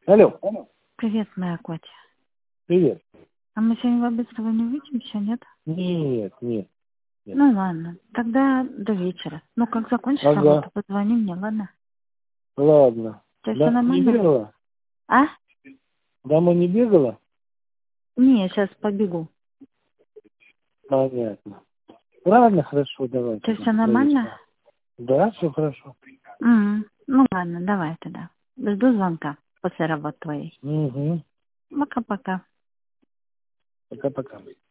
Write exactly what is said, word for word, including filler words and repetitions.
Алло. Привет, моя Котя. Привет. А мы сегодня в Обыцево не увидимся, нет? Нет, нет. Нет. Ну ладно, тогда до вечера. Ну, как закончишь Ага. работу, позвони мне, ладно? Ладно. У тебя все Да, не нормально? бегала? А? Дома не бегала? Не, я сейчас побегу. Понятно. Ладно, хорошо, давай. У тебя тогда. все нормально? Да, все хорошо. Угу. Ну ладно, давай тогда. Жду звонка после работы твоей. Угу. Пока-пока. Пока-пока.